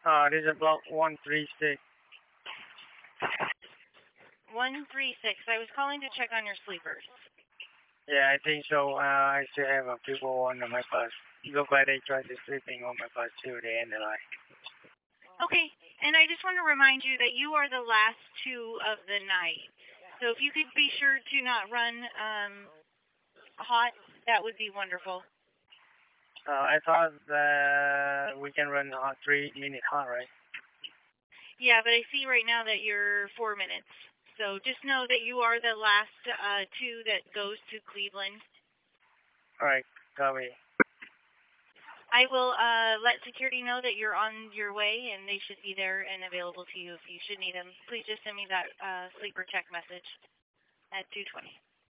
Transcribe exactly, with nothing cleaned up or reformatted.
Uh, this is block one three six. one three six. I was calling to check on your sleepers. Yeah, I think so. Uh, I still have uh, people on my bus. Look like they tried to sleeping on my bus too. They ended like. Okay, and I just want to remind you that you are the last two of the night. So if you could be sure to not run um, hot, that would be wonderful. Uh, I thought that we can run uh, three minute hot, right? Yeah, but I see right now that you're four minutes. So just know that you are the last uh, two that goes to Cleveland. All right, copy. I will uh, let security know that you're on your way, and they should be there and available to you if you should need them. Please just send me that uh, sleeper check message at two twenty.